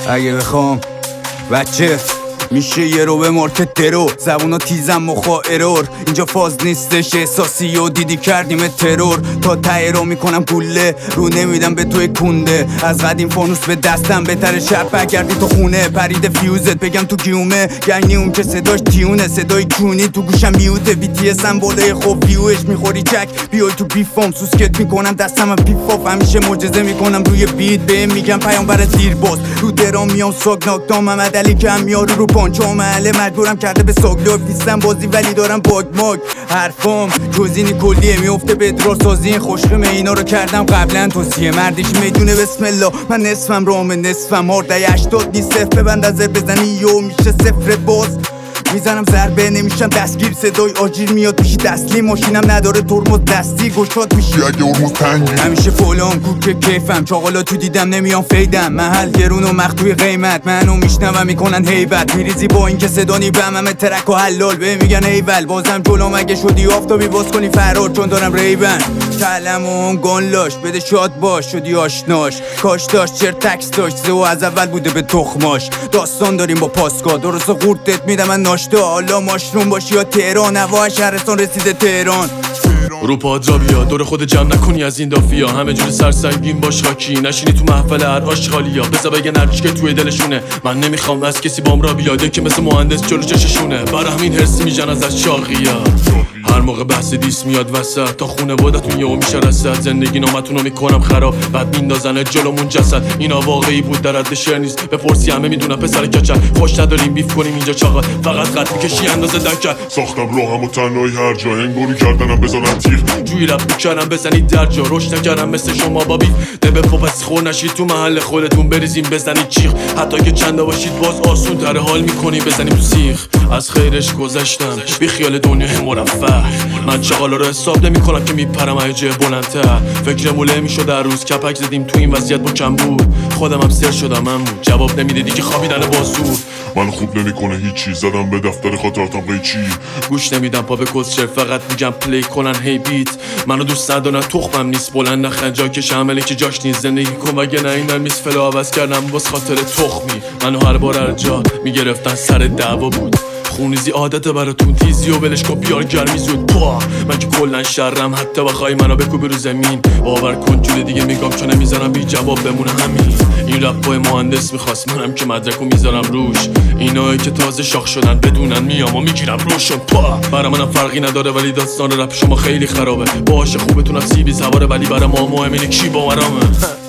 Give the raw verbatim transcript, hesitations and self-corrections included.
اگه بخوام بچه میشه یه رو به مارکت درو زبونا تیزم مخوا ارور اینجا فاز نیستش احساسی و دیدی کردیم ترور تا ته رو میکنم گوله رو نمیدم به توی کنده از قدیم فانوس به دستم بهتره شب بگردی تو خونه پرید فیوزت بگم تو گیومه گنگی اون که صداش تیونه صدای کونی تو گوشم میوته بی تی اسم باله خوب ویوش میخوری چک بیای تو بیفام سوسکت میکنم دستم پیفاف همیشه معجزه میکنم روی بیت به میگم پیامبر دیر باز رو درام میام ساگناک تا محمد علی کم یارو رو پانچو محله مجبورم کرده به ساگلو پیستم بازی ولی دارم باگ ماگ حرفام جزینی کلیه میفته به ادرار سازی خوشقمه اینا رو کردم قبلا توصیه مردیش میدونه بسم الله من نصفم رامه نصفم هارده هشتاد نیست صفر ببند از بزنی یو میشه صفر باز میزنم ضربه نمیشم دستگیر صدای آجیر میاد پیشی دستلی ماشینم نداره ترمز دستی گشاد میشی اگه ارمز تنگی همیشه فولام کوک کیفم چاقالا تو دیدم نمیام فیدم محل گرون و مخدوی قیمت منو میشنوم میکنن هیبت میریزی با این که صدانی بهم همه ترک و حلال به میگن ایول بازم جلوم اگه شدی آفتابی باز کنی فرار چون دارم ریبن کلم و هم گانلاش بده شاد باش شدی آشناش کاش داشت چر تکس داشت زو از اول بوده به تخماش داستان داریم با پاسکا درست قورتت میدم من ناشتا حالا ماشروم باشی یا تهران هوا شهرستان رسیده تهران رو پاد را بیا دور خود جمع نکنی از این دافیا همه جور سرسنگین باش خاکی نشینی تو محفل هر آشغالیا بذار بگن هرچی که توی دلشونه من نمیخوام از کسی بام را بیاده که مثل مهندس جلو چششونه برای همین هرسی میجن از شاقیا هر موقع بحث دیس میاد وسط تا خونه بادتون یهو میشه رسد زندگی نامتونو میکنم خراب بعد میندازن جلومون جسد اینا واقعی بود در حد شعر نیست بپرسی همه میدونن پسر کچل خوش نداریم بیف کنیم اینجا چاقا فقط خط میکشی اندازه دکل ساختم راهم و تنهایی هر جا انگاری کردنم بزنم تیغ جوی رب میکردم بزنید در جا رشد نکردم مثل شما با بیف دبه پا پس خور نشید تو محل خودتون بریزیم بزنید چیخ حتی که چنده باشید باز آسون تر حال میکنیم بزنیم تو سیخ از خیرش گذشتم بی خیال دنیای مرفه من چغالا رو حساب نمی کنم که میپرم از جای بلندتر فکر موله میشد در روز کپک زدیم تو این وضعیت با کم بود خودم هم سر شدم من بود جواب نمیدادی که خوابیدن بازور من خوب نمیکنه هیچی زدم به دفتر خاطراتم قیچی گوش نمیدم پا به کسچر فقط میگم پلی کنن هی بیت منو دوست ندارن تخمم نیست بلند نخن جا که شمله که جاش نیست زندگی کن وگه نه اینم نیست فلا عوض کردم باز خاطر تخمی منو هر بار هر جا میگرفتن سر دعوا بود خونیزی عادت براتون تیزی و ولش کن بیار گرمی زود پا من که کلن شرم حتی بخوای منو بکوبی رو زمین باور کن جوله دیگه میگم چون نمیذارم بی جواب بمونه همین این رپای مهندس میخواست منم که مدرکو میذارم روش اینایی که تازه شاخ شدن بدونن میام و میگیرم روشون پا برای منم فرقی نداره ولی داستان رپ شما خیلی خرابه باشه خوبتونم سیبی سواره ولی برای ما مهم اینه کی باورامه